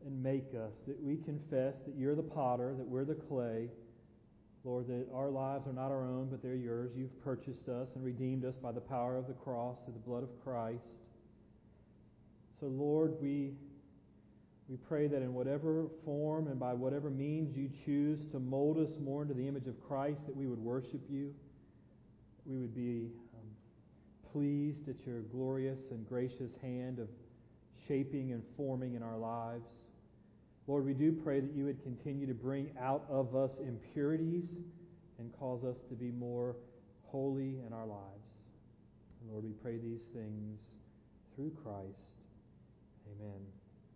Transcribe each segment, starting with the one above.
and make us, that we confess that You're the potter, that we're the clay. Lord, that our lives are not our own, but they're Yours. You've purchased us and redeemed us by the power of the cross, through the blood of Christ. So, Lord, we pray that in whatever form and by whatever means You choose to mold us more into the image of Christ, that we would worship You. We would be pleased at Your glorious and gracious hand of shaping and forming in our lives. Lord, we do pray that You would continue to bring out of us impurities and cause us to be more holy in our lives. And Lord, we pray these things through Christ. Amen.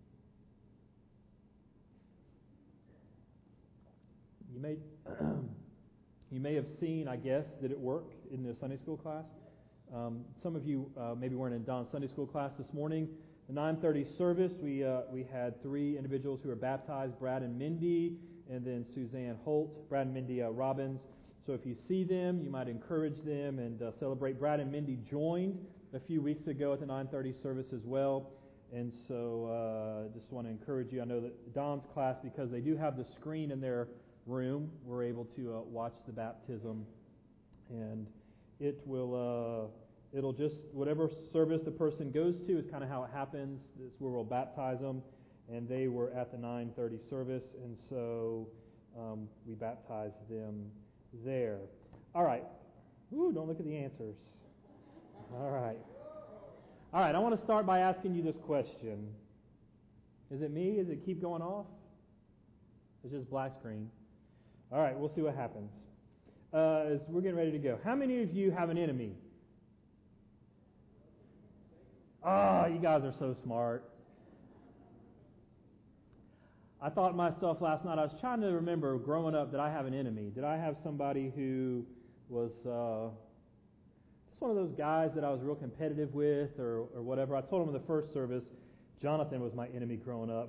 You may have seen, I guess, that it worked in the Sunday school class. Some of you maybe weren't in Don's Sunday school class this morning. The 9:30 service, we had 3 individuals who were baptized, Brad and Mindy, and then Suzanne Holt, Brad and Mindy Robbins. So if you see them, you might encourage them and celebrate. Brad and Mindy joined a few weeks ago at the 9:30 service as well. And so just want to encourage you. I know that Don's class, because they do have the screen in their room, we're able to watch the baptism, and it'll just, whatever service the person goes to is kind of how it happens. This is where we'll baptize them, and they were at the 9:30 service, and so we baptized them there. All right. Ooh, don't look at the answers. All right. All right, I want to start by asking you this question. Is it me? Does it keep going off? It's just black screen. All right, we'll see what happens. As we're getting ready to go. How many of you have an enemy? Oh, you guys are so smart. I thought myself last night, I was trying to remember growing up, did I have an enemy? Did I have somebody who was just one of those guys that I was real competitive with or whatever? I told him in the first service, Jonathan was my enemy growing up.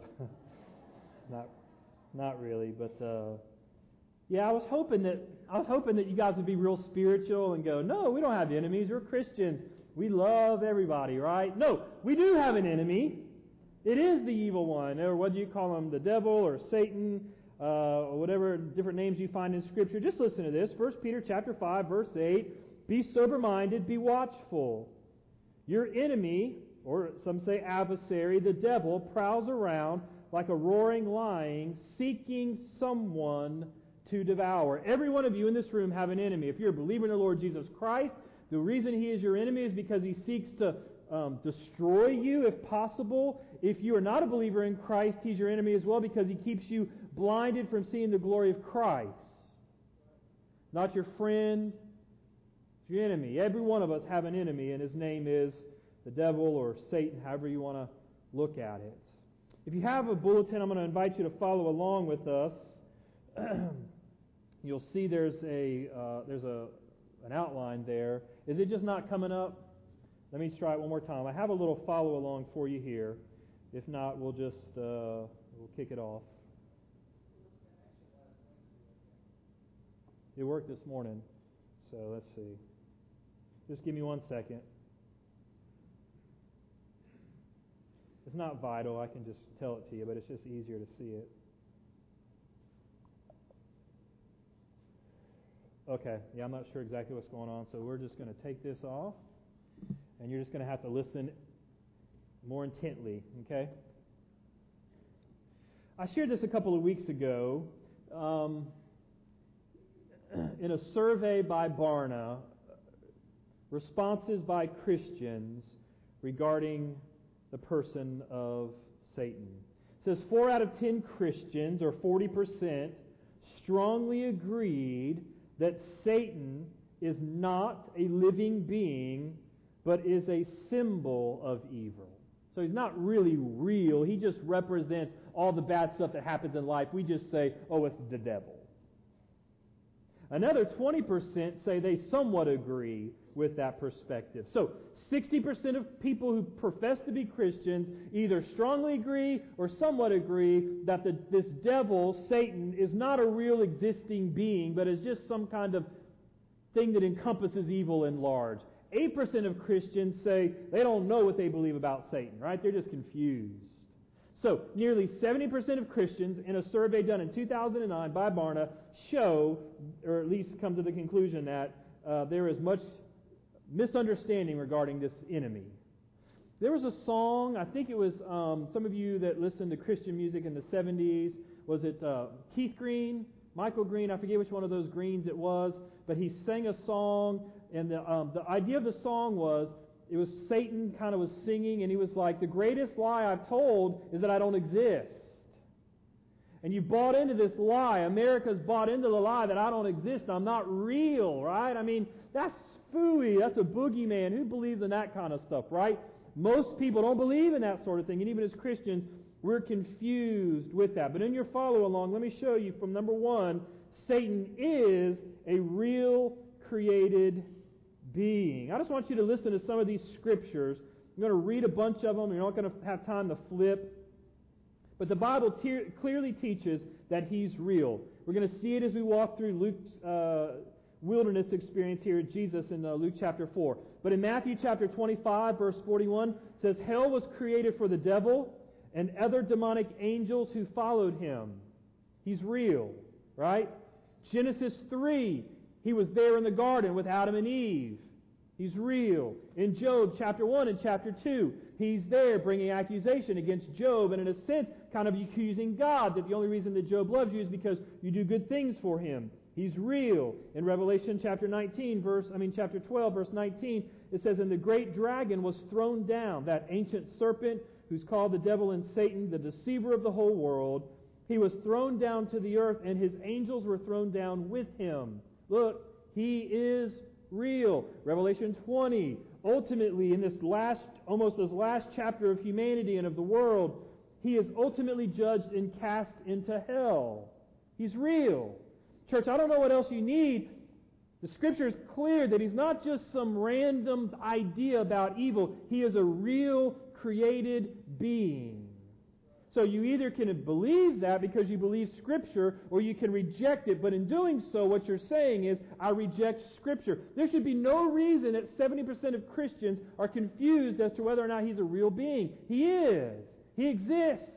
Not really, but yeah, I was hoping that you guys would be real spiritual and go, no, we don't have enemies. We're Christians. We love everybody, right? No, we do have an enemy. It is the evil one, or whether you call him the devil or Satan, or whatever different names you find in Scripture. Just listen to this. 1 Peter chapter 5, verse 8. Be sober-minded, be watchful. Your enemy, or some say adversary, the devil, prowls around like a roaring lion, seeking someone to devour. Every one of you in this room have an enemy. If you're a believer in the Lord Jesus Christ, the reason he is your enemy is because he seeks to destroy you if possible. If you are not a believer in Christ, he's your enemy as well because he keeps you blinded from seeing the glory of Christ. Not your friend, it's your enemy. Every one of us have an enemy, and his name is the devil or Satan, however you want to look at it. If you have a bulletin, I'm going to invite you to follow along with us. You'll see there's an outline there. Is it just not coming up? Let me try it one more time. I have a little follow along for you here. If not, we'll just we'll kick it off. It worked this morning, so let's see. Just give me 1 second. It's not vital. I can just tell it to you, but it's just easier to see it. Okay, yeah, I'm not sure exactly what's going on, so we're just going to take this off, and you're just going to have to listen more intently, okay? I shared this a couple of weeks ago in a survey by Barna, responses by Christians regarding the person of Satan. It says 4 out of 10 Christians, or 40%, strongly agreed that Satan is not a living being, but is a symbol of evil. So he's not really real. He just represents all the bad stuff that happens in life. We just say, oh, it's the devil. Another 20% say they somewhat agree with that perspective. So 60% of people who profess to be Christians either strongly agree or somewhat agree that this devil, Satan, is not a real existing being, but is just some kind of thing that encompasses evil in large. 8% of Christians say they don't know what they believe about Satan, right? They're just confused. So, nearly 70% of Christians in a survey done in 2009 by Barna show, or at least come to the conclusion that there is much misunderstanding regarding this enemy. There was a song, I think it was some of you that listened to Christian music in the 70s. Was it Keith Green, Michael Green? I forget which one of those Greens it was. But he sang a song, and the idea of the song was, it was Satan kind of was singing, and he was like, the greatest lie I've told is that I don't exist. And you bought into this lie. America's bought into the lie that I don't exist. I'm not real, right? I mean, that's phooey. That's a boogeyman. Who believes in that kind of stuff, right? Most people don't believe in that sort of thing. And even as Christians, we're confused with that. But in your follow along, let me show you from number 1, Satan is a real created being. I just want you to listen to some of these scriptures. I'm going to read a bunch of them. You're not going to have time to flip. But the Bible clearly teaches that He's real. We're going to see it as we walk through Luke's wilderness experience here at Jesus in Luke chapter 4. But in Matthew chapter 25, verse 41, it says, Hell was created for the devil and other demonic angels who followed him. He's real, right? Genesis 3, He was there in the garden with Adam and Eve. He's real. In Job chapter 1 and chapter 2, He's there bringing accusation against Job, and in a sense, kind of accusing God that the only reason that Job loves you is because you do good things for him. He's real. In Revelation chapter 12, verse 19, it says, And the great dragon was thrown down, that ancient serpent who's called the devil and Satan, the deceiver of the whole world. He was thrown down to the earth, and his angels were thrown down with him. Look, He is real. Revelation 20. Ultimately, in this last chapter of humanity and of the world, He is ultimately judged and cast into hell. He's real. Church, I don't know what else you need. The Scripture is clear that He's not just some random idea about evil. He is a real created being. So you either can believe that because you believe Scripture, or you can reject it. But in doing so, what you're saying is, I reject Scripture. There should be no reason that 70% of Christians are confused as to whether or not He's a real being. He is. He exists.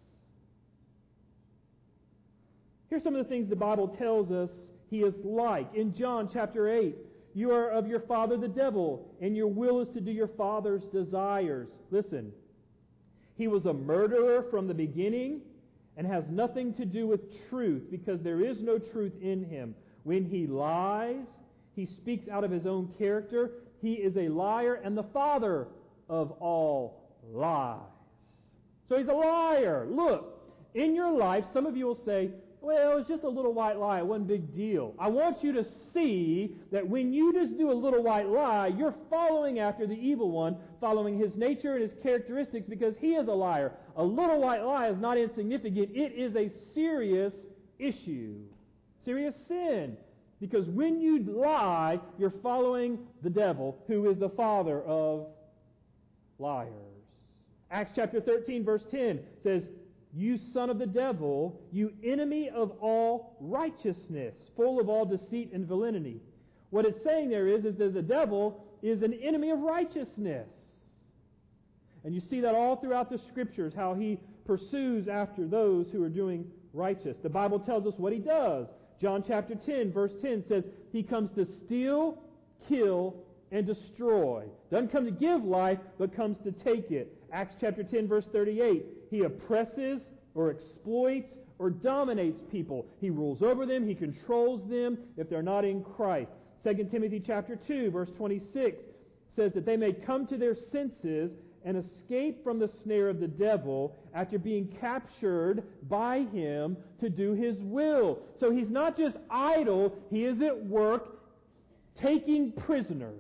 Here's some of the things the Bible tells us He is like. In John chapter 8, you are of your father the devil, and your will is to do your father's desires. Listen. He was a murderer from the beginning and has nothing to do with truth, because there is no truth in him. When he lies, he speaks out of his own character. He is a liar and the father of all lies. So he's a liar. Look, in your life, some of you will say, well, it's just a little white lie, one big deal. I want you to see that when you just do a little white lie, you're following after the evil one, following his nature and his characteristics, because he is a liar. A little white lie is not insignificant. It is a serious issue, serious sin. Because when you lie, you're following the devil, who is the father of liars. Acts chapter 13, verse 10 says, You son of the devil, you enemy of all righteousness, full of all deceit and villainy. What it's saying there is that the devil is an enemy of righteousness. And you see that all throughout the Scriptures, how he pursues after those who are doing righteous. The Bible tells us what he does. John chapter 10, verse 10 says, He comes to steal, kill, and destroy. Doesn't come to give life, but comes to take it. Acts chapter 10, verse 38. He oppresses or exploits or dominates people. He rules over them. He controls them if they're not in Christ. 2 Timothy chapter 2, verse 26 says that they may come to their senses and escape from the snare of the devil after being captured by him to do his will. So he's not just idle. He is at work taking prisoners.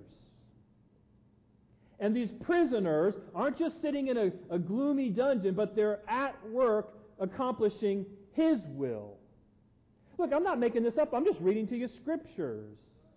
And these prisoners aren't just sitting in a gloomy dungeon, but they're at work accomplishing His will. Look, I'm not making this up. I'm just reading to you Scriptures.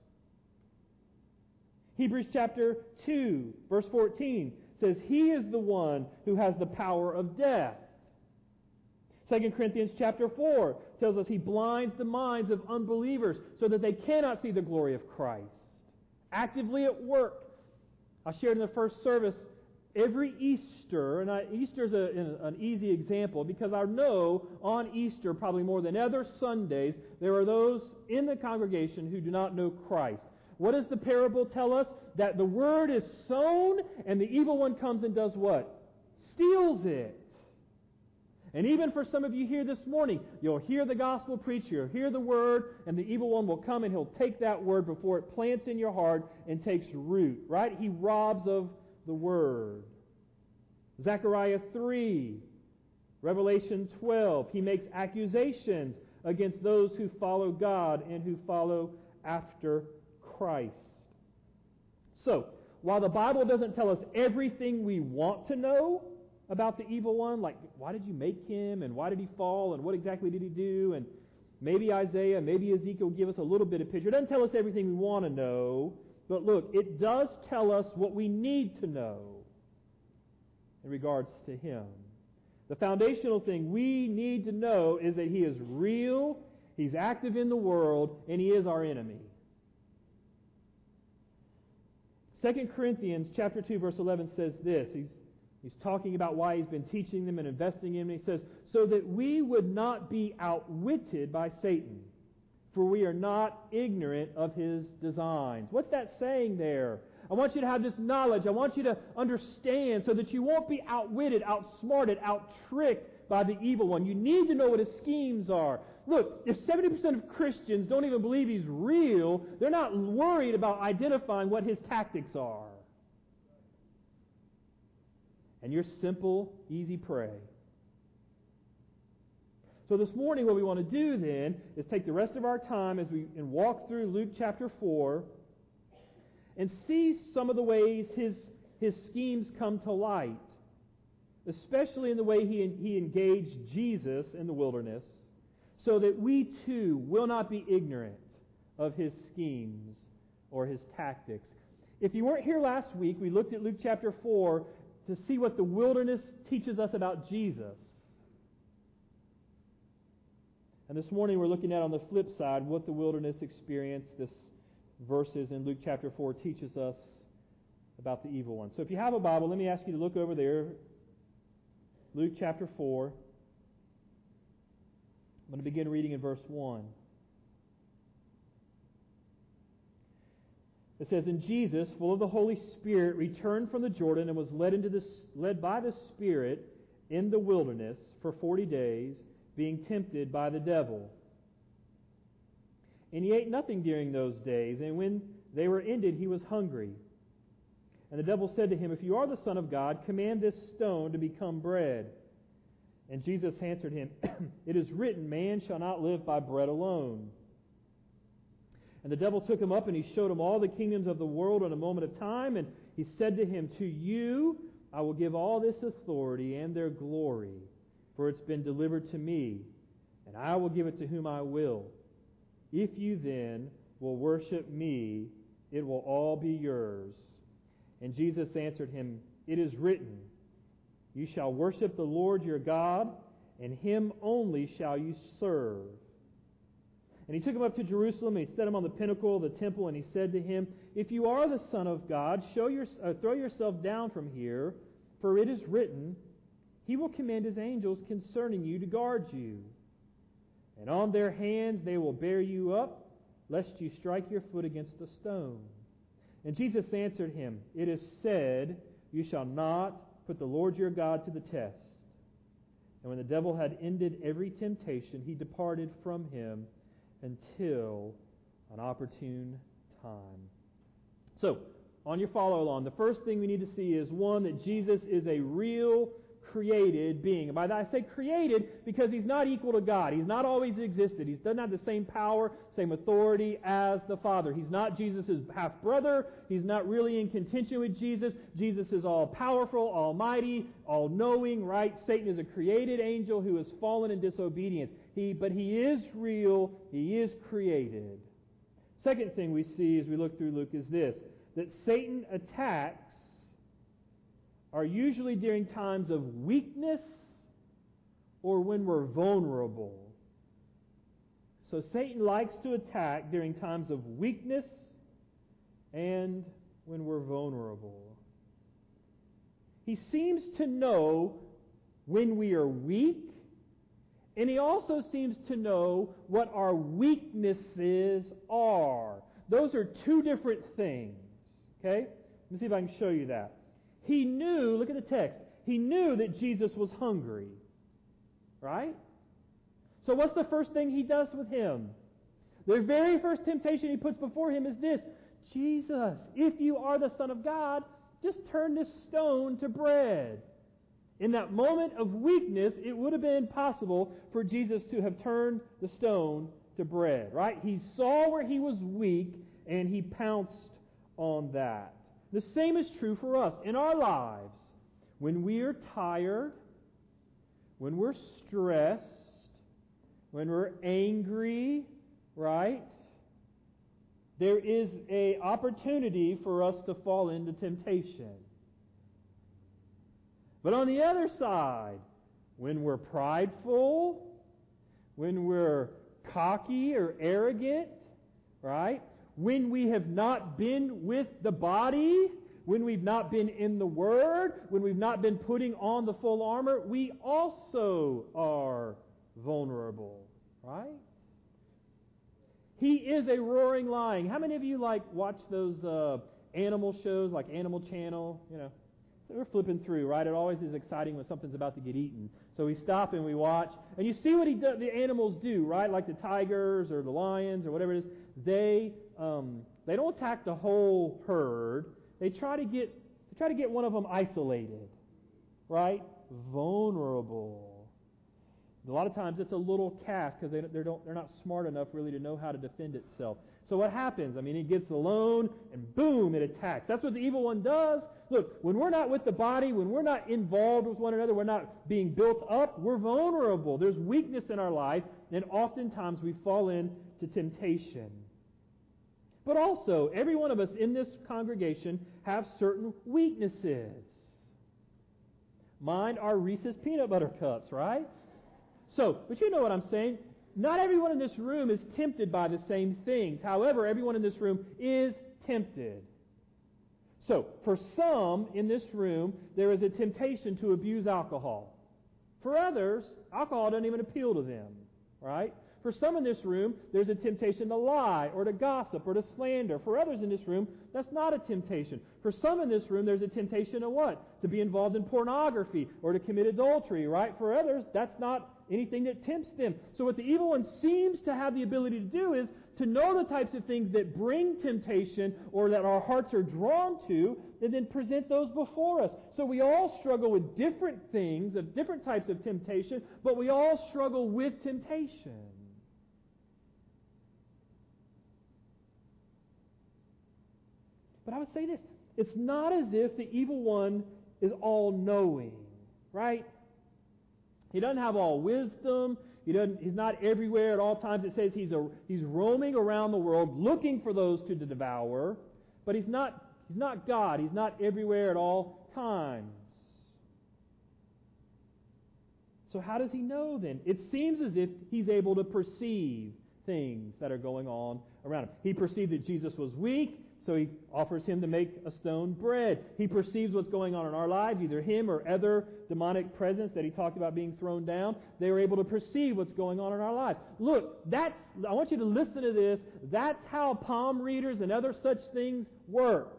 Hebrews chapter 2, verse 14 says, He is the one who has the power of death. 2 Corinthians chapter 4 tells us He blinds the minds of unbelievers so that they cannot see the glory of Christ. Actively at work. I shared in the first service Every Easter, and Easter is an easy example because I know on Easter, probably more than other Sundays, there are those in the congregation who do not know Christ. What does the parable tell us? That the word is sown and the evil one comes and does what? Steals it. And even for some of you here this morning, you'll hear the gospel preached, you'll hear the word, and the evil one will come and he'll take that word before it plants in your heart and takes root, right? He robs of the word. Zechariah 3, Revelation 12, he makes accusations against those who follow God and who follow after Christ. So, while the Bible doesn't tell us everything we want to know about the evil one, like why did you make him and why did he fall and what exactly did he do, and maybe Isaiah, maybe Ezekiel give us a little bit of picture. It doesn't tell us everything we want to know, but look, it does tell us what we need to know in regards to him. The foundational thing we need to know is that he is real, he's active in the world, and he is our enemy. 2 Corinthians chapter 2, verse 11 says this. He's talking about why he's been teaching them and investing in them. He says, so that we would not be outwitted by Satan, for we are not ignorant of his designs. What's that saying there? I want you to have this knowledge. I want you to understand so that you won't be outwitted, outsmarted, out-tricked by the evil one. You need to know what his schemes are. Look, if 70% of Christians don't even believe he's real, they're not worried about identifying what his tactics are. And your simple, easy prey. So this morning what we want to do then is take the rest of our time as we walk through Luke chapter 4 and see some of the ways his schemes come to light, especially in the way he engaged Jesus in the wilderness, so that we too will not be ignorant of his schemes or his tactics. If you weren't here last week, we looked at Luke chapter 4 to see what the wilderness teaches us about Jesus. And this morning we're looking at, on the flip side, what the wilderness experience, this verses in Luke chapter 4, teaches us about the evil one. So if you have a Bible, let me ask you to look over there. Luke chapter 4. I'm going to begin reading in verse 1. It says, and Jesus, full of the Holy Spirit, returned from the Jordan and was led by the Spirit in the wilderness for 40 days, being tempted by the devil. And he ate nothing during those days, and when they were ended, he was hungry. And the devil said to him, if you are the Son of God, command this stone to become bread. And Jesus answered him, it is written, man shall not live by bread alone. And the devil took him up, and he showed him all the kingdoms of the world in a moment of time. And he said to him, to you I will give all this authority and their glory, for it's been delivered to me, and I will give it to whom I will. If you then will worship me, it will all be yours. And Jesus answered him, it is written, you shall worship the Lord your God, and him only shall you serve. And he took him up to Jerusalem, and he set him on the pinnacle of the temple, and he said to him, if you are the Son of God, throw yourself down from here, for it is written, he will command his angels concerning you to guard you. And on their hands they will bear you up, lest you strike your foot against a stone. And Jesus answered him, it is said, you shall not put the Lord your God to the test. And when the devil had ended every temptation, he departed from him until an opportune time. So, on your follow along, the first thing we need to see is, one, that Jesus is a real created being. And by that I say created because he's not equal to God. He's not always existed. He doesn't have the same power, same authority as the Father. He's not Jesus' half-brother. He's not really in contention with Jesus. Jesus is all-powerful, almighty, all-knowing, right? Satan is a created angel who has fallen in disobedience. But he is real. He is created. Second thing we see as we look through Luke is this, that Satan attacks are usually during times of weakness or when we're vulnerable. So Satan likes to attack during times of weakness and when we're vulnerable. He seems to know when we are weak, and He also seems to know what our weaknesses are. Those are two different things. Okay? Let me see if I can show you that. He knew, look at the text, He knew that Jesus was hungry. Right? So what's the first thing He does with Him? The very first temptation He puts before Him is this: Jesus, if you are the Son of God, just turn this stone to bread. In that moment of weakness, it would have been possible for Jesus to have turned the stone to bread. Right? He saw where He was weak, and He pounced on that. The same is true for us in our lives. When we are tired, when we're stressed, when we're angry, right? There is an opportunity for us to fall into temptation. But on the other side, when we're prideful, when we're cocky or arrogant, right? When we have not been with the body, when we've not been in the Word, when we've not been putting on the full armor, we also are vulnerable, right? He is a roaring lion. How many of you watch those animal shows like Animal Channel? You know, so we're flipping through, right? It always is exciting when something's about to get eaten. So we stop and we watch, and you see what the animals do, right? Like the tigers or the lions or whatever it is. They don't attack the whole herd. They try to get one of them isolated, right? Vulnerable. A lot of times it's a little calf because they're not smart enough really to know how to defend itself. So what happens? I mean, it gets alone and boom, it attacks. That's what the evil one does. Look, when we're not with the body, when we're not involved with one another, we're not being built up, we're vulnerable. There's weakness in our life, and oftentimes we fall into temptation. But also, every one of us in this congregation have certain weaknesses. Mine are Reese's peanut butter cups, right? So, but you know what I'm saying. Not everyone in this room is tempted by the same things. However, everyone in this room is tempted. So, for some in this room, there is a temptation to abuse alcohol. For others, alcohol doesn't even appeal to them, right? For some in this room, there's a temptation to lie or to gossip or to slander. For others in this room, that's not a temptation. For some in this room, there's a temptation to what? To be involved in pornography or to commit adultery, right? For others, that's not anything that tempts them. So what the evil one seems to have the ability to do is to know the types of things that bring temptation or that our hearts are drawn to, and then present those before us. So we all struggle with different things, of different types of temptation, but we all struggle with temptation. But I would say this, it's not as if the evil one is all-knowing, right? He doesn't have all wisdom. He's not everywhere at all times. It says he's roaming around the world looking for those to devour, but he's not God. He's not everywhere at all times. So how does he know then? It seems as if he's able to perceive things that are going on around him. He perceived that Jesus was weak, so he offers him to make a stone bread. He perceives what's going on in our lives, either him or other demonic presence that he talked about being thrown down. They were able to perceive what's going on in our lives. Look, I want you to listen to this. That's how palm readers and other such things work.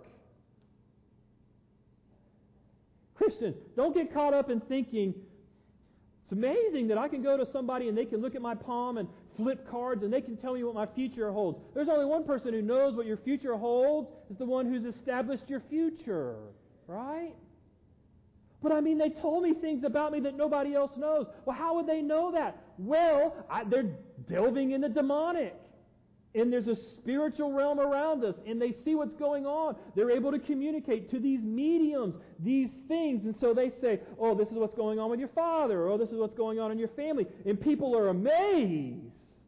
Christians, don't get caught up in thinking, it's amazing that I can go to somebody and they can look at my palm and flip cards and they can tell me what my future holds. There's only one person who knows what your future holds. It's the one who's established your future. Right? But I mean, they told me things about me that nobody else knows. Well, how would they know that? Well, they're delving in the demonic. And there's a spiritual realm around us, and they see what's going on. They're able to communicate to these mediums, these things. And so they say, oh, this is what's going on with your father, or this is what's going on in your family. And people are amazed.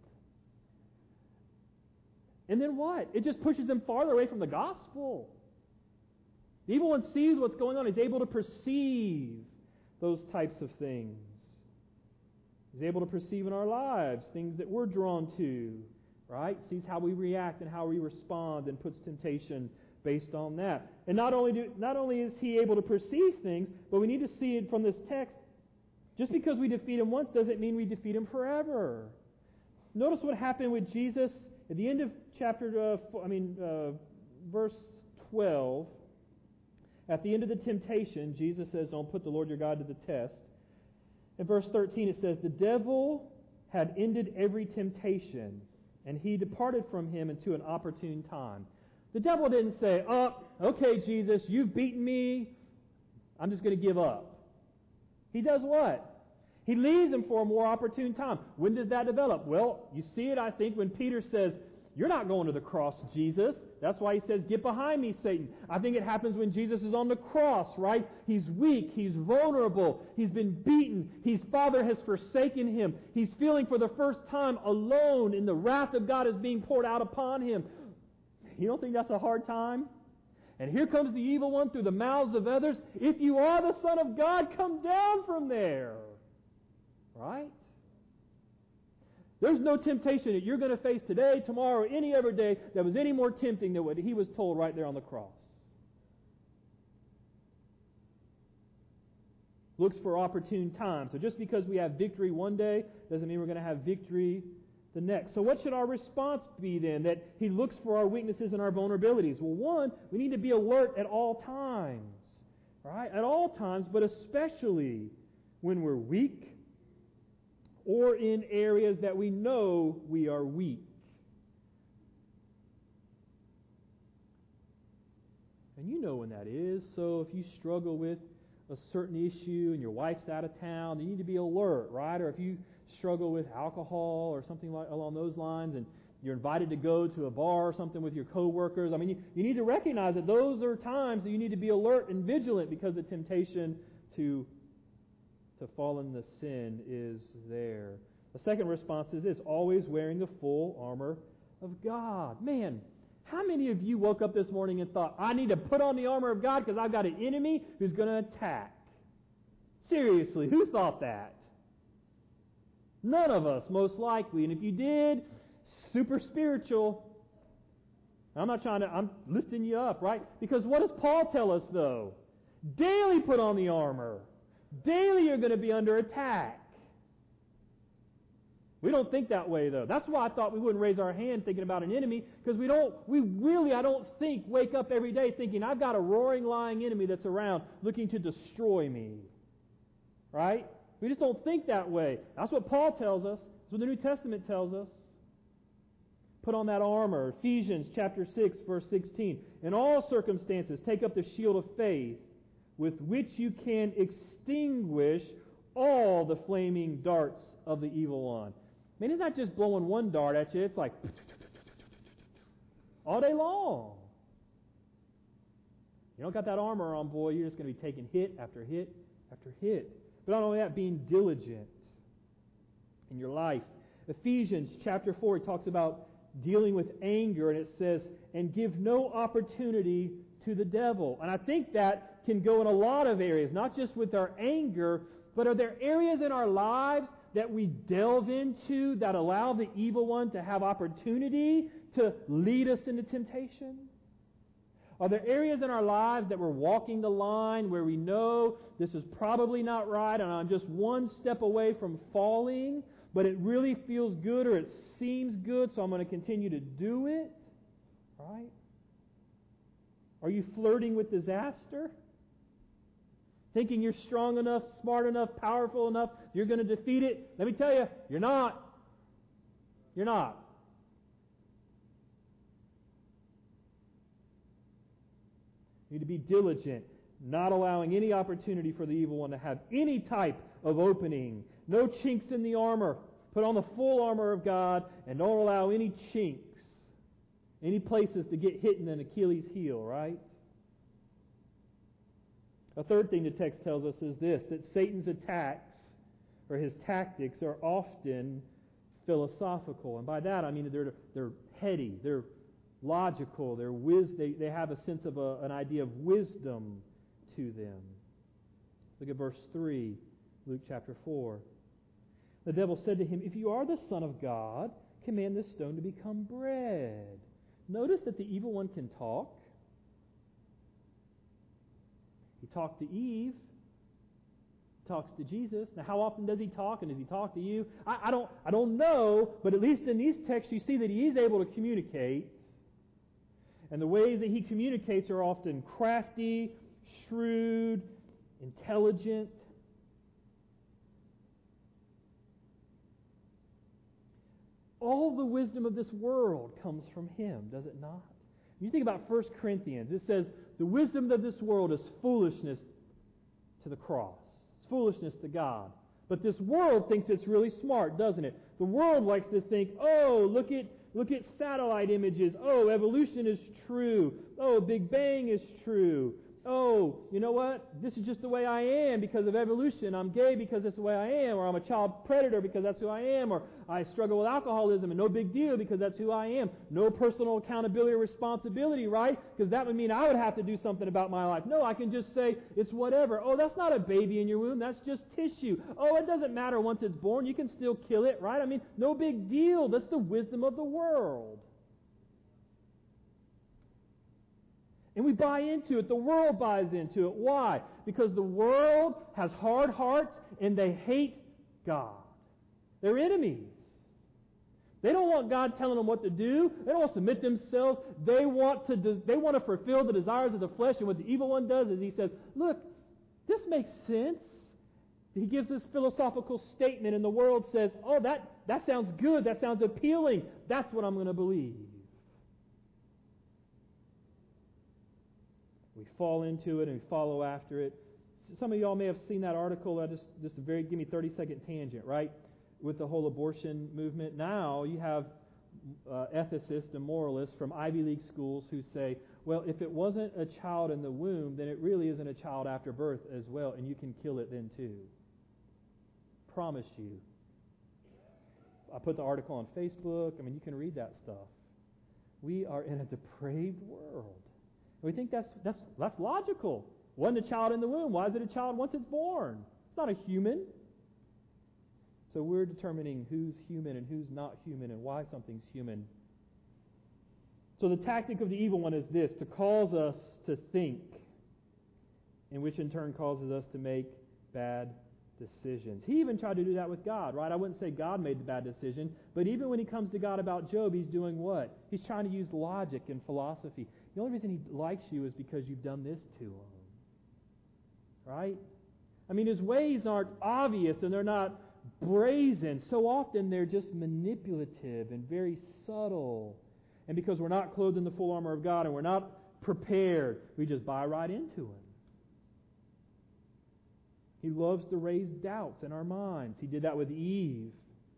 And then what? It just pushes them farther away from the gospel. The evil one sees what's going on. He's able to perceive those types of things. He's able to perceive in our lives things that we're drawn to. Right? Sees how we react and how we respond and puts temptation based on that. And not only is he able to perceive things, but we need to see it from this text. Just because we defeat him once doesn't mean we defeat him forever. Notice what happened with Jesus at the end of verse 12. At the end of the temptation, Jesus says, don't put the Lord your God to the test. In verse 13 it says, the devil had ended every temptation, and he departed from him into an opportune time. The devil didn't say, oh, okay, Jesus, you've beaten me. I'm just going to give up. He does what? He leaves him for a more opportune time. When does that develop? Well, you see it, I think, when Peter says, you're not going to the cross, Jesus. That's why he says, get behind me, Satan. I think it happens when Jesus is on the cross, right? He's weak. He's vulnerable. He's been beaten. His Father has forsaken him. He's feeling for the first time alone, and the wrath of God is being poured out upon him. You don't think that's a hard time? And here comes the evil one through the mouths of others. If you are the Son of God, come down from there. Right? There's no temptation that you're going to face today, tomorrow, or any other day that was any more tempting than what he was told right there on the cross. Looks for opportune time. So just because we have victory one day doesn't mean we're going to have victory the next. So what should our response be then? That he looks for our weaknesses and our vulnerabilities. Well, one, we need to be alert at all times. Right? At all times, but especially when we're weak or in areas that we know we are weak. And you know when that is. So if you struggle with a certain issue and your wife's out of town, you need to be alert, right? Or if you struggle with alcohol or something like along those lines, and you're invited to go to a bar or something with your coworkers, you need to recognize that those are times that you need to be alert and vigilant, because the temptation to fall in the sin is there. The second response is this: always wearing the full armor of God. Man, how many of you woke up this morning and thought, I need to put on the armor of God because I've got an enemy who's going to attack? Seriously, who thought that? None of us, most likely. And if you did, super spiritual. I'm lifting you up, right? Because what does Paul tell us, though? Daily put on the armor. Daily you're going to be under attack. We don't think that way, though. That's why I thought we wouldn't raise our hand thinking about an enemy, because I don't think, wake up every day thinking, I've got a roaring, lying enemy that's around looking to destroy me. Right? We just don't think that way. That's what Paul tells us. That's what the New Testament tells us. Put on that armor. Ephesians chapter 6, verse 16. In all circumstances, take up the shield of faith, with which you can extinguish all the flaming darts of the evil one. I mean, it's not just blowing one dart at you. It's like all day long. You don't got that armor on, boy, you're just going to be taking hit after hit after hit. But not only that, being diligent in your life. Ephesians chapter 4, it talks about dealing with anger, and it says, and give no opportunity to the devil. And I think that can go in a lot of areas, not just with our anger, but are there areas in our lives that we delve into that allow the evil one to have opportunity to lead us into temptation? Are there areas in our lives that we're walking the line where we know this is probably not right and I'm just one step away from falling, but it really feels good or it seems good, so I'm going to continue to do it? Right? Are you flirting with disaster? Thinking you're strong enough, smart enough, powerful enough, you're going to defeat it? Let me tell you, you're not. You're not. You need to be diligent, not allowing any opportunity for the evil one to have any type of opening. No chinks in the armor. Put on the full armor of God and don't allow any chinks, any places to get hit in an Achilles heel, right? A third thing the text tells us is this, that Satan's attacks, or his tactics, are often philosophical. And by that I mean they're heady, they're logical, they have a sense of an idea of wisdom to them. Look at verse 3, Luke chapter 4. The devil said to him, if you are the Son of God, command this stone to become bread. Notice that the evil one can talk. talked to Eve. He talks to Jesus. Now, how often does he talk, and does he talk to you? I don't know, but at least in these texts you see that he is able to communicate. And the ways that he communicates are often crafty, shrewd, intelligent. All the wisdom of this world comes from him, does it not? When you think about 1 Corinthians, it says, the wisdom of this world is foolishness to the cross. It's foolishness to God. But this world thinks it's really smart, doesn't it? The world likes to think, oh, look at satellite images. Oh, evolution is true. Oh, Big Bang is true. Oh, you know what? This is just the way I am because of evolution. I'm gay because that's the way I am. Or I'm a child predator because that's who I am. Or I struggle with alcoholism and no big deal because that's who I am. No personal accountability or responsibility, right? Because that would mean I would have to do something about my life. No, I can just say it's whatever. Oh, that's not a baby in your womb. That's just tissue. Oh, it doesn't matter once it's born. You can still kill it, right? I mean, no big deal. That's the wisdom of the world. And we buy into it. The world buys into it. Why? Because the world has hard hearts and they hate God. They're enemies. They don't want God telling them what to do. They don't want to submit themselves. They want to fulfill the desires of the flesh. And what the evil one does is he says, look, this makes sense. He gives this philosophical statement and the world says, oh, that sounds good. That sounds appealing. That's what I'm going to believe. We fall into it and we follow after it. Some of y'all may have seen that article. Give me a 30-second tangent, right? With the whole abortion movement. Now you have ethicists and moralists from Ivy League schools who say, well, if it wasn't a child in the womb, then it really isn't a child after birth as well, and you can kill it then too. Promise you. I put the article on Facebook. I mean, you can read that stuff. We are in a depraved world. We think that's logical. Wasn't a child in the womb. Why is it a child once it's born? It's not a human. So we're determining who's human and who's not human and why something's human. So the tactic of the evil one is this, to cause us to think, and which in turn causes us to make bad decisions. He even tried to do that with God, right? I wouldn't say God made the bad decision, but even when he comes to God about Job, he's doing what? He's trying to use logic and philosophy. The only reason he likes you is because you've done this to him. Right? I mean, his ways aren't obvious and they're not brazen. So often they're just manipulative and very subtle. And because we're not clothed in the full armor of God and we're not prepared, we just buy right into him. He loves to raise doubts in our minds. He did that with Eve.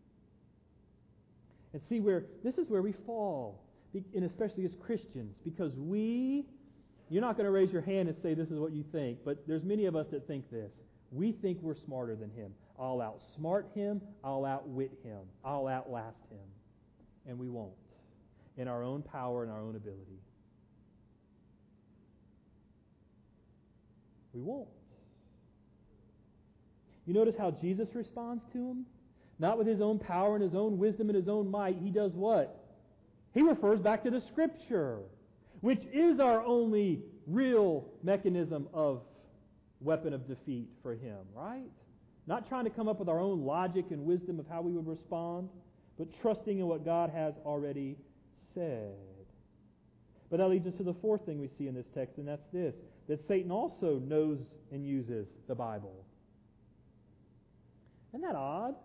And see, this is where we fall. And especially as Christians, because you're not going to raise your hand and say this is what you think, but there's many of us that think this. We think we're smarter than him. I'll outsmart him, I'll outwit him, I'll outlast him. And we won't. In our own power and our own ability. We won't. You notice how Jesus responds to him? Not with his own power and his own wisdom and his own might. He does what? He refers back to the Scripture, which is our only real mechanism of weapon of defeat for him, right? Not trying to come up with our own logic and wisdom of how we would respond, but trusting in what God has already said. But that leads us to the fourth thing we see in this text, and that's this, that Satan also knows and uses the Bible. Isn't that odd?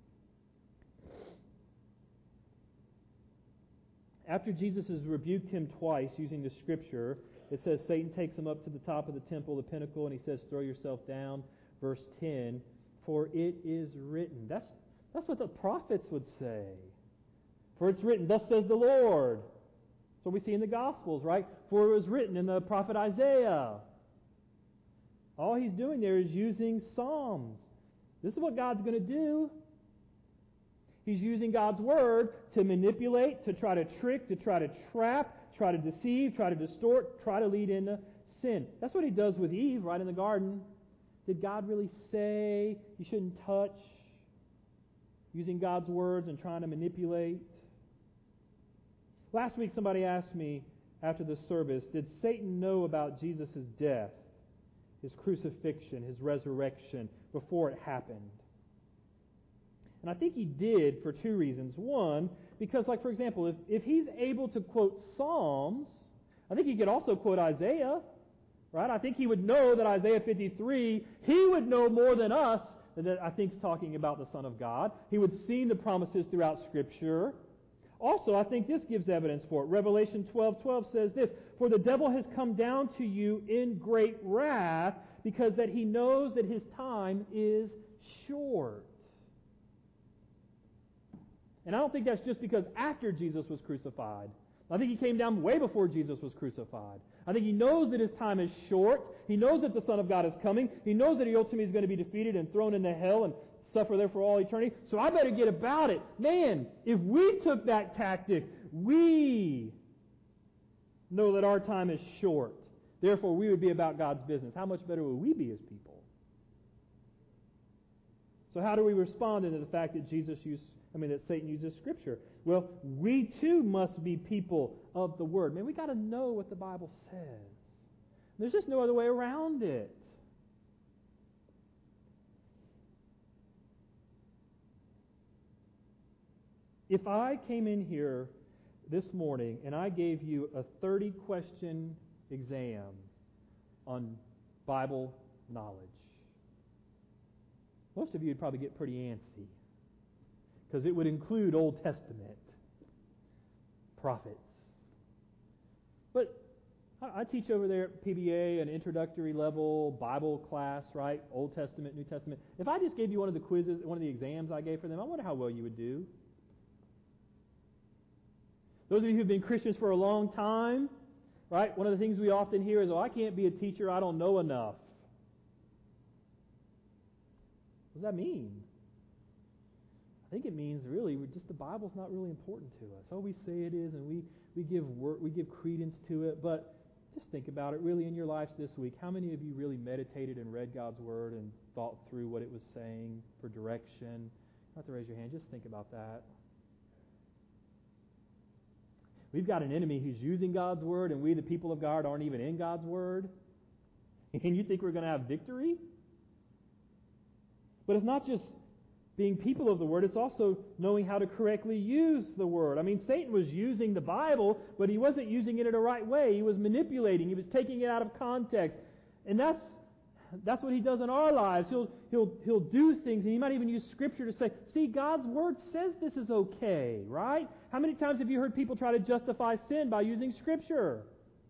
After Jesus has rebuked him twice using the Scripture, it says Satan takes him up to the top of the temple, the pinnacle, and he says, throw yourself down. Verse 10, for it is written. That's what the prophets would say. For it's written, thus says the Lord. That's what we see in the Gospels, right? For it was written in the prophet Isaiah. All he's doing there is using Psalms. This is what God's going to do. He's using God's Word to manipulate, to try to trick, to try to trap, try to deceive, try to distort, try to lead into sin. That's what he does with Eve right in the garden. Did God really say you shouldn't touch? Using God's words and trying to manipulate. Last week somebody asked me after the service, did Satan know about Jesus' death His crucifixion, His resurrection, before it happened. And I think He did for two reasons. One, because, like, for example, if He's able to quote Psalms, I think He could also quote Isaiah, right? I think He would know that Isaiah 53, He would know more than us that I think is talking about the Son of God. He would see the promises throughout Scripture. Also, I think this gives evidence for it. Revelation 12:12 says this, "For the devil has come down to you in great wrath, because that he knows that his time is short." And I don't think that's just because after Jesus was crucified. I think He came down way before Jesus was crucified. I think He knows that His time is short. He knows that the Son of God is coming. He knows that He ultimately is going to be defeated and thrown into hell and suffer there for all eternity. So I better get about it. Man, if we took that tactic, we know that our time is short. Therefore, we would be about God's business. How much better would we be as people? So how do we respond to the fact that that Satan uses Scripture? Well, we too must be people of the Word. Man, we got to know what the Bible says. There's just no other way around it. If I came in here this morning and I gave you a 30-question exam on Bible knowledge, most of you would probably get pretty antsy, because it would include Old Testament prophets. But I teach over there at PBA, an introductory level Bible class, right? Old Testament, New Testament. If I just gave you one of the quizzes, one of the exams I gave for them, I wonder how well you would do. Those of you who've been Christians for a long time, right? One of the things we often hear is, "Oh, I can't be a teacher, I don't know enough." What does that mean? I think it means really the Bible's not really important to us. Oh, we say it is, and we give credence to it, but just think about it. Really, in your lives this week, how many of you really meditated and read God's Word and thought through what it was saying for direction? You don't have to raise your hand. Just think about that. We've got an enemy who's using God's Word, and we, the people of God, aren't even in God's Word. And you think we're going to have victory? But it's not just being people of the Word, it's also knowing how to correctly use the Word. I mean, Satan was using the Bible, but he wasn't using it in a right way. He was manipulating. He was taking it out of context. And that's what he does in our lives. He'll do things, and he might even use Scripture to say, "See, God's Word says this is okay," right? How many times have you heard people try to justify sin by using Scripture?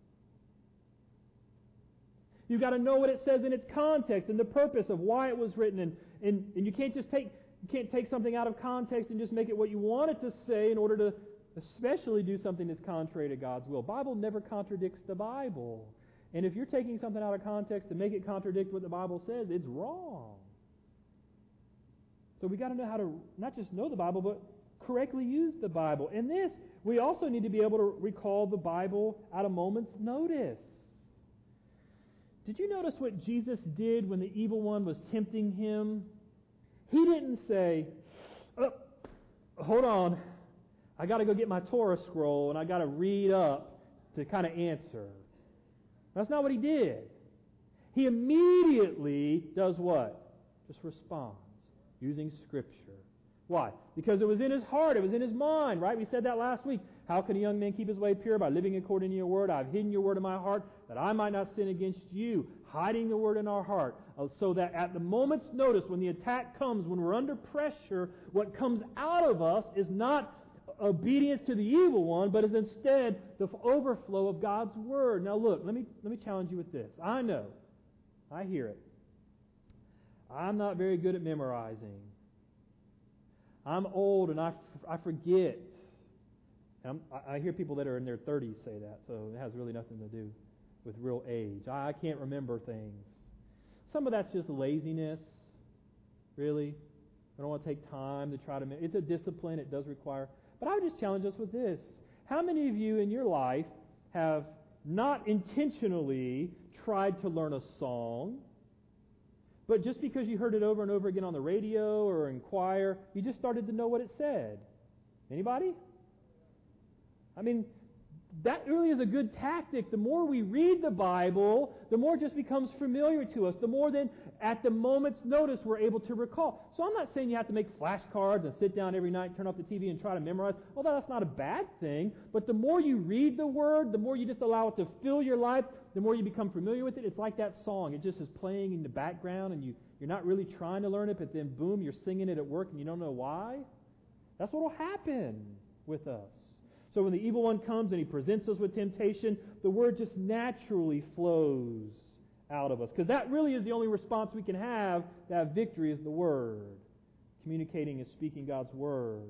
You've got to know what it says in its context and the purpose of why it was written, and you can't just take something out of context and just make it what you want it to say in order to especially do something that's contrary to God's will. Bible never contradicts the Bible. And if you're taking something out of context to make it contradict what the Bible says, it's wrong. So we got to know how to not just know the Bible, but correctly use the Bible. And this, we also need to be able to recall the Bible at a moment's notice. Did you notice what Jesus did when the evil one was tempting him? He didn't say, "Oh, hold on, I got to go get my Torah scroll and I got to read up to kind of answer." That's not what he did. He immediately does what? Just responds using Scripture. Why? Because it was in his heart, it was in his mind, right? We said that last week. How can a young man keep his way pure? By living according to your word. I've hidden your word in my heart that I might not sin against you. Hiding the word in our heart so that at the moment's notice, when the attack comes, when we're under pressure, what comes out of us is not obedience to the evil one, but is instead the overflow of God's Word. Now look, let me challenge you with this. I know, I hear it. I'm not very good at memorizing. I'm old and I forget. I hear people that are in their 30s say that, so it has really nothing to do with real age. I can't remember things. Some of that's just laziness, really. I don't want to take time to try to... It's a discipline, it does require... But I would just challenge us with this. How many of you in your life have not intentionally tried to learn a song, but just because you heard it over and over again on the radio or in choir, you just started to know what it said? Anybody? I mean, that really is a good tactic. The more we read the Bible, the more it just becomes familiar to us. The more then, at the moment's notice, we're able to recall. So I'm not saying you have to make flashcards and sit down every night, turn off the TV and try to memorize. Although that's not a bad thing. But the more you read the Word, the more you just allow it to fill your life, the more you become familiar with it. It's like that song. It just is playing in the background and you're not really trying to learn it, but then boom, you're singing it at work and you don't know why. That's what will happen with us. So when the evil one comes and he presents us with temptation, the Word just naturally flows out of us. Because that really is the only response we can have to have victory, is the Word. Communicating and speaking God's Word.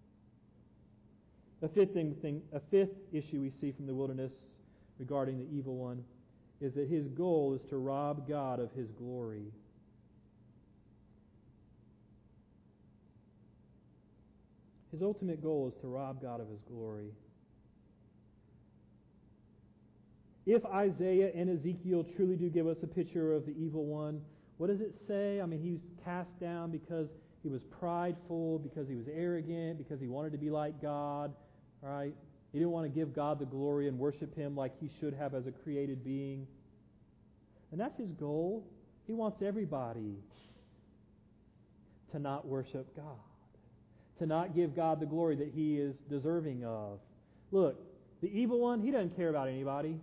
A fifth issue we see from the wilderness regarding the evil one is that his goal is to rob God of His glory. His ultimate goal is to rob God of His glory. If Isaiah and Ezekiel truly do give us a picture of the evil one, what does it say? I mean, he was cast down because he was prideful, because he was arrogant, because he wanted to be like God, right? He didn't want to give God the glory and worship Him like he should have as a created being. And that's his goal. He wants everybody to not worship God, to not give God the glory that He is deserving of. Look, the evil one, he doesn't care about anybody.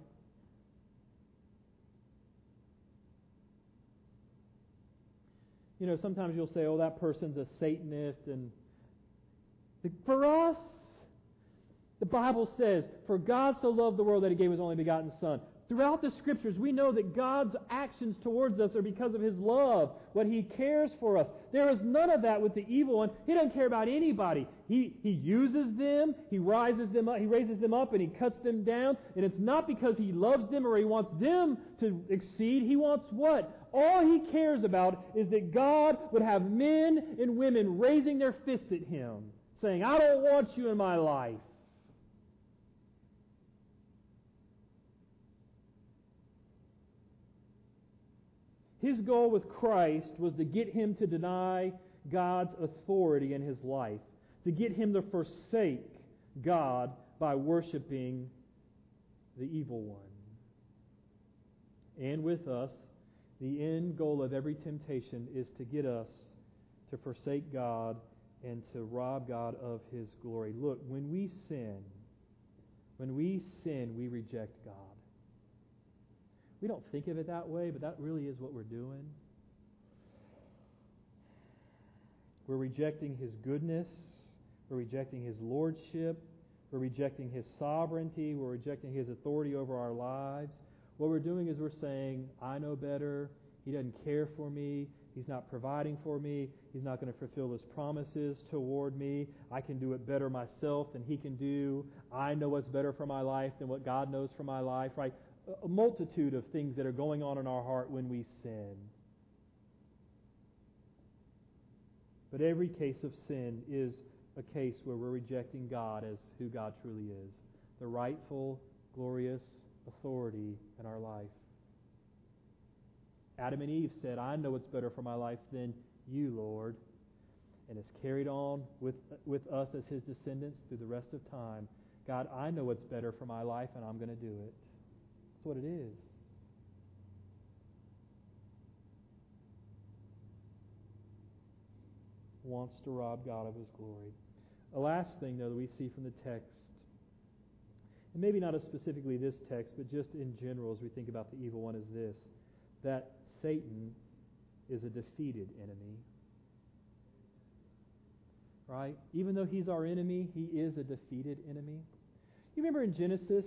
You know, sometimes you'll say, oh, that person's a Satanist. And for us, the Bible says, for God so loved the world that He gave His only begotten Son. Throughout the Scriptures, we know that God's actions towards us are because of His love, what He cares for us. There is none of that with the evil one. He doesn't care about anybody. He uses them, He raises them up, and He cuts them down. And it's not because He loves them or He wants them to exceed. He wants what? All He cares about is that God would have men and women raising their fist at Him, saying, I don't want you in my life. His goal with Christ was to get Him to deny God's authority in His life, to get Him to forsake God by worshiping the evil one. And with us, the end goal of every temptation is to get us to forsake God and to rob God of His glory. Look, when we sin, we reject God. We don't think of it that way, but that really is what we're doing. We're rejecting His goodness. We're rejecting His lordship. We're rejecting His sovereignty. We're rejecting His authority over our lives. What we're doing is we're saying, I know better. He doesn't care for me. He's not providing for me. He's not going to fulfill His promises toward me. I can do it better myself than He can do. I know what's better for my life than what God knows for my life, right? A multitude of things that are going on in our heart when we sin. But every case of sin is a case where we're rejecting God as who God truly is, the rightful, glorious authority in our life. Adam and Eve said, I know what's better for my life than you, Lord. And it's carried on with us as His descendants through the rest of time. God, I know what's better for my life, and I'm going to do it. That's what it is. Wants to rob God of His glory. A last thing, though, that we see from the text, and maybe not specifically this text, but just in general as we think about the evil one, is this, that Satan is a defeated enemy. Right? Even though he's our enemy, he is a defeated enemy. You remember in Genesis,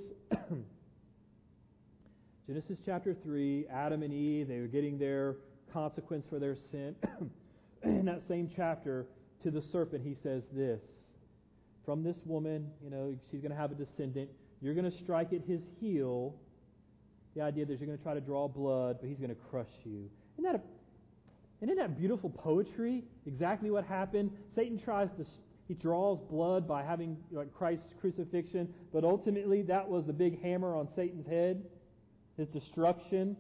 Genesis chapter 3, Adam and Eve, they were getting their consequence for their sin. In that same chapter, to the serpent, he says this, from this woman, she's going to have a descendant. You're going to strike at his heel. The idea that you're going to try to draw blood, but he's going to crush you. Isn't that beautiful poetry? Exactly what happened. Satan he draws blood by having Christ's crucifixion, but ultimately that was the big hammer on Satan's head, his destruction.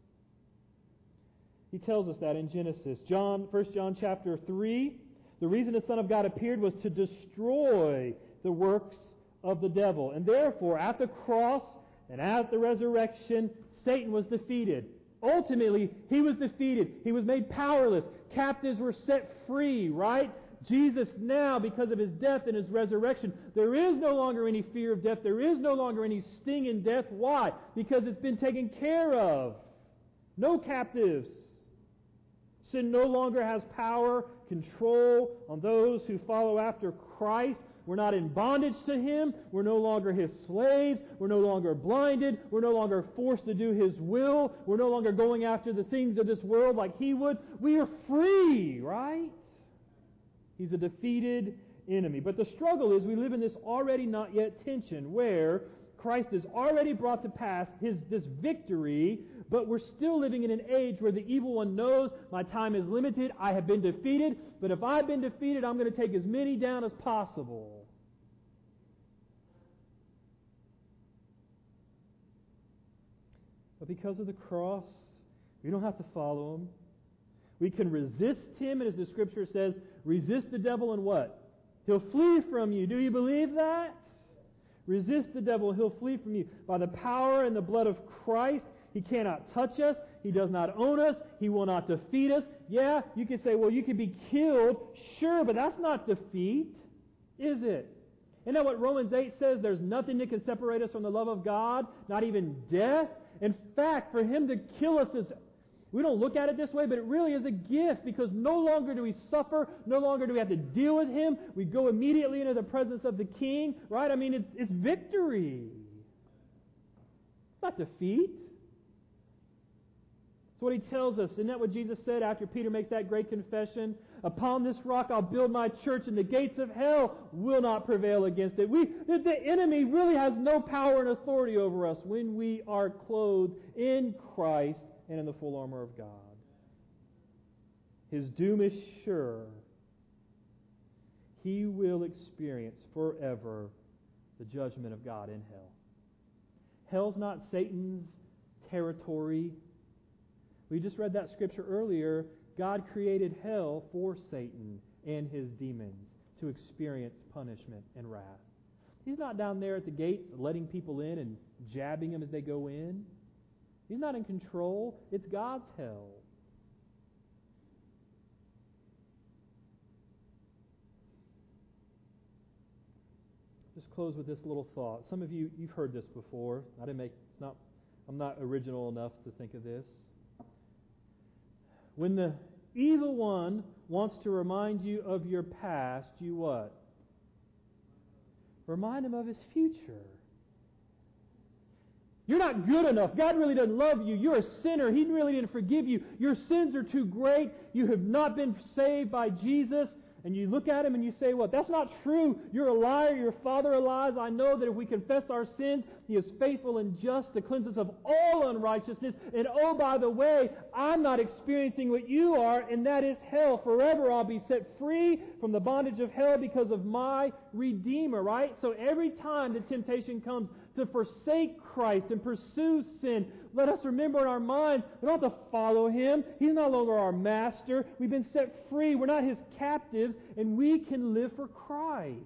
He tells us that in Genesis. 1 John chapter 3, the reason the Son of God appeared was to destroy the works of the devil. And therefore, at the cross and at the resurrection, Satan was defeated. Ultimately, he was defeated. He was made powerless. Captives were set free, right? Jesus now, because of His death and His resurrection, there is no longer any fear of death. There is no longer any sting in death. Why? Because it's been taken care of. No captives. Sin no longer has power, control on those who follow after Christ. We're not in bondage to Him. We're no longer His slaves. We're no longer blinded. We're no longer forced to do His will. We're no longer going after the things of this world like He would. We are free, right? He's a defeated enemy. But the struggle is we live in this already not yet tension where Christ has already brought to pass this victory, but we're still living in an age where the evil one knows my time is limited, I have been defeated, but if I've been defeated, I'm going to take as many down as possible. But because of the cross, we don't have to follow Him. We can resist Him, and as the Scripture says, resist the devil and what? He'll flee from you. Do you believe that? Resist the devil, he'll flee from you. By the power and the blood of Christ, He cannot touch us. He does not own us. He will not defeat us. Yeah, you could say, well, you could be killed. Sure, but that's not defeat, is it? Isn't that what Romans 8 says? There's nothing that can separate us from the love of God, not even death. In fact, for Him to kill us is, we don't look at it this way, but it really is a gift because no longer do we suffer, no longer do we have to deal with Him. We go immediately into the presence of the King, right? I mean, it's victory. It's not defeat. That's what He tells us. Isn't that what Jesus said after Peter makes that great confession? Upon this rock I'll build my church, and the gates of hell will not prevail against it. The enemy really has no power and authority over us when we are clothed in Christ and in the full armor of God. His doom is sure. He will experience forever the judgment of God in hell. Hell's not Satan's territory. We just read that scripture earlier. God created hell for Satan and his demons to experience punishment and wrath. He's not down there at the gates letting people in and jabbing them as they go in. He's not in control. It's God's hell. Just close with this little thought. Some of you, you've heard this before. I'm not original enough to think of this. When the evil one wants to remind you of your past, you what? Remind him of his future. You're not good enough. God really doesn't love you. You're a sinner. He really didn't forgive you. Your sins are too great. You have not been saved by Jesus. And you look at him and you say, well, that's not true. You're a liar. You're a father of lies. I know that if we confess our sins, He is faithful and just to cleanse us of all unrighteousness. And oh, by the way, I'm not experiencing what you are, and that is hell. Forever I'll be set free from the bondage of hell because of my Redeemer, right? So every time the temptation comes to forsake Christ and pursue sin, let us remember in our minds, we don't have to follow Him. He's no longer our master. We've been set free. We're not His captives, and we can live for Christ.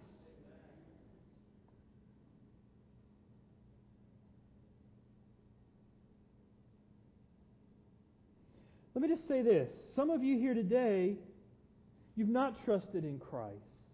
Let me just say this. Some of you here today, you've not trusted in Christ.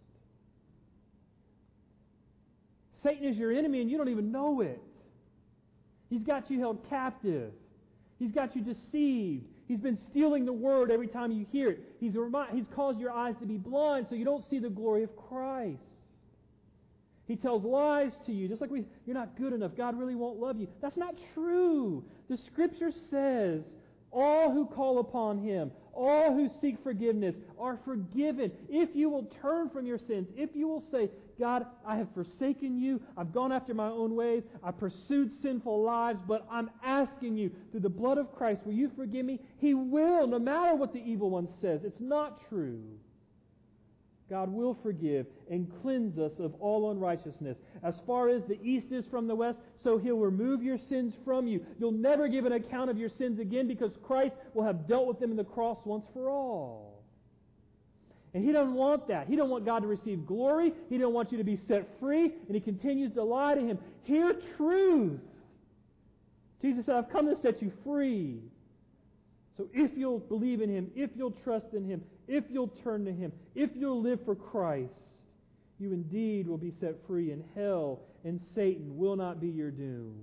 Satan is your enemy and you don't even know it. He's got you held captive. He's got you deceived. He's been stealing the Word every time you hear it. He's caused your eyes to be blind so you don't see the glory of Christ. He tells lies to you, just like you're not good enough. God really won't love you. That's not true. The Scripture says, all who call upon Him, all who seek forgiveness are forgiven. If you will turn from your sins, if you will say, God, I have forsaken you, I've gone after my own ways, I've pursued sinful lives, but I'm asking you, through the blood of Christ, will you forgive me? He will, no matter what the evil one says. It's not true. God will forgive and cleanse us of all unrighteousness. As far as the east is from the west, so He'll remove your sins from you. You'll never give an account of your sins again because Christ will have dealt with them in the cross once for all. And He doesn't want that. He doesn't want God to receive glory. He doesn't want you to be set free. And He continues to lie to him. Hear truth. Jesus said, I've come to set you free. So if you'll believe in Him, if you'll trust in Him, if you'll turn to Him, if you'll live for Christ, you indeed will be set free, and hell and Satan will not be your doom,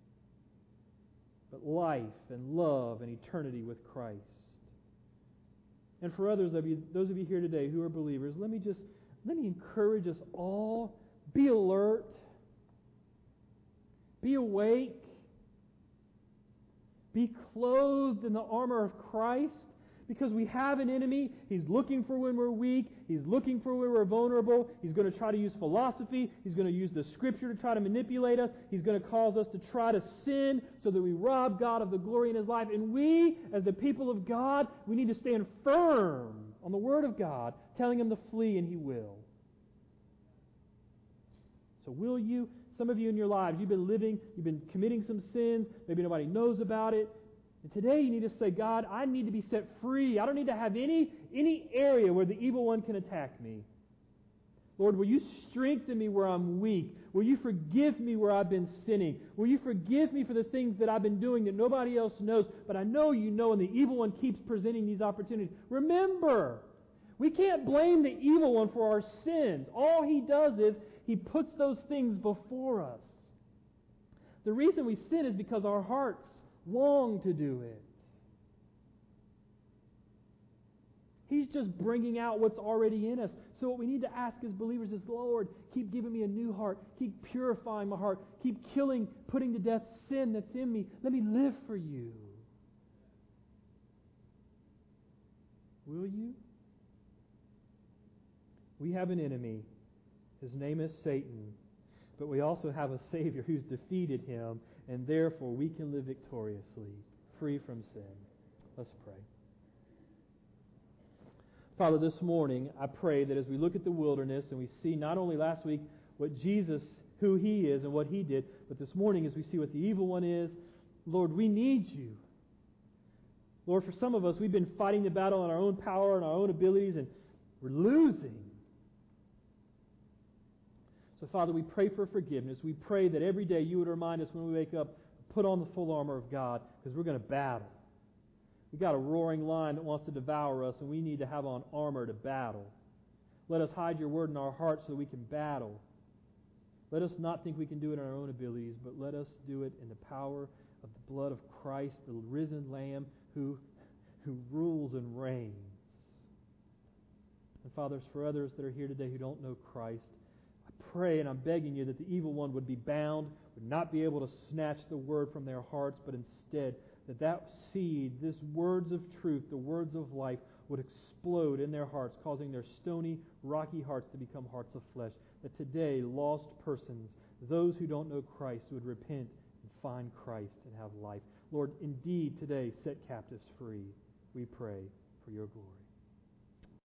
but life and love and eternity with Christ. And for others of you, those of you here today who are believers, let me encourage us all, be alert, be awake, be clothed in the armor of Christ, because we have an enemy. He's looking for when we're weak. He's looking for when we're vulnerable. He's going to try to use philosophy. He's going to use the Scripture to try to manipulate us. He's going to cause us to try to sin so that we rob God of the glory in His life. And we, as the people of God, we need to stand firm on the Word of God, telling Him to flee, and He will. So will you? Some of you in your lives, you've been committing some sins. Maybe nobody knows about it. And today you need to say, God, I need to be set free. I don't need to have any area where the evil one can attack me. Lord, will you strengthen me where I'm weak? Will you forgive me where I've been sinning? Will you forgive me for the things that I've been doing that nobody else knows? But I know you know, and the evil one keeps presenting these opportunities. Remember, we can't blame the evil one for our sins. All he does is he puts those things before us. The reason we sin is because our hearts long to do it. He's just bringing out what's already in us. So what we need to ask as believers is, Lord, keep giving me a new heart. Keep purifying my heart. Keep putting to death sin that's in me. Let me live for you. Will you? We have an enemy. His name is Satan. But we also have a Savior who's defeated him, and therefore we can live victoriously, free from sin. Let's pray. Father, this morning I pray that as we look at the wilderness and we see not only last week what Jesus, who He is and what He did, but this morning as we see what the evil one is, Lord, we need You. Lord, for some of us, we've been fighting the battle on our own power and our own abilities, and we're losing. So, Father, we pray for forgiveness. We pray that every day You would remind us when we wake up, put on the full armor of God, because we're going to battle. We've got a roaring lion that wants to devour us, and we need to have on armor to battle. Let us hide Your word in our hearts so that we can battle. Let us not think we can do it in our own abilities, but let us do it in the power of the blood of Christ, the risen Lamb who rules and reigns. And fathers, for others that are here today who don't know Christ, I pray and I'm begging You that the evil one would be bound, would not be able to snatch the word from their hearts, but instead that seed, this words of truth, the words of life, would explode in their hearts, causing their stony, rocky hearts to become hearts of flesh. That today, lost persons, those who don't know Christ, would repent and find Christ and have life. Lord, indeed, today, set captives free. We pray for Your glory.